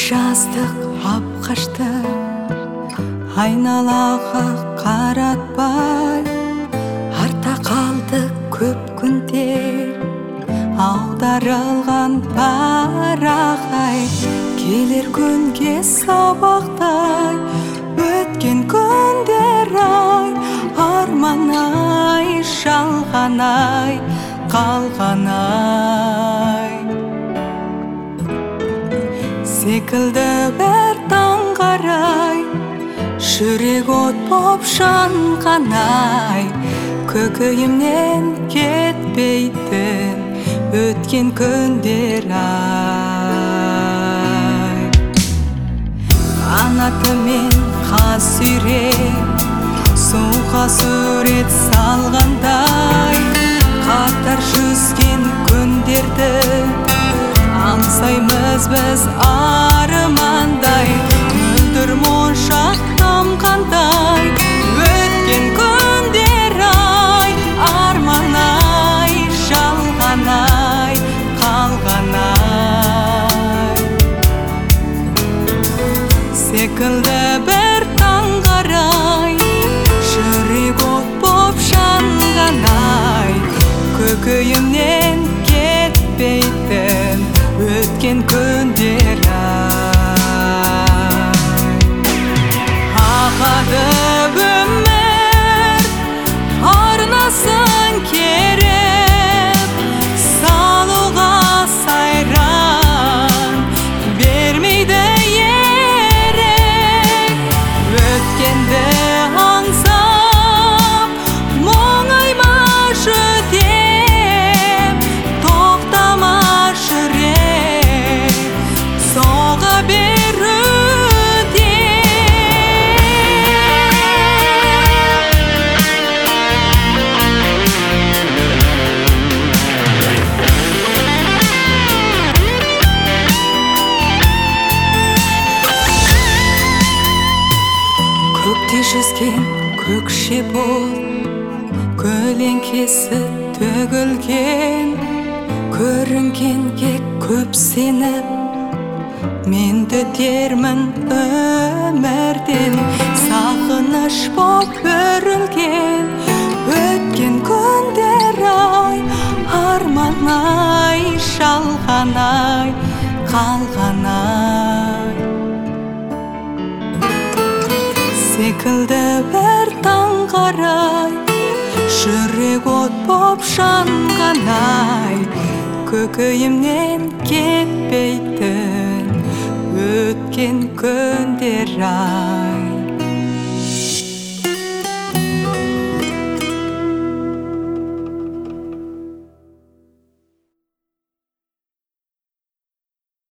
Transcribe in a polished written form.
жаздық апқашты айналаға қаратпай, арта қалды көп күндер аударылған парақ ай. Келер күнге сабақтай өткен күндер ай, арман ай, жалған ай, қалған ай. Секілді бір таң қарай, жүрек от боп жанған ай, көкейімнен кетпейтін өткен күндер ай. Ана тілмен қаз сүйреп, суға сурет салғандай, қатар жүзген күндерді аңсаймыз біз армандай. Мөлдір моншақ тамғандай өткен күндер ай, арман ай, жалған ай, қалған ай. Секілді бір таң қарай, жүрек от боп жанған ай, көкейімнен кетпейтін өткен күндер ай. Ағады өмір арнасын керіп, салуға сайран бермейді ерек. Өткенді аңсап мұңайма жүдеп, тоқтама жүрек соға беруде. Көкте жүзген көкше бол, көлеңкесі төгілген, көрінгенге көп сеніп, менді дермін өмірден. Сағыныш боп өрілген өткен күндер ай, арман ай, жалған ай, қалған ай. Секілді бір таң қарай, жүрек от боп жанған ай, көкейімнен кетпейтін өткен күндер ай.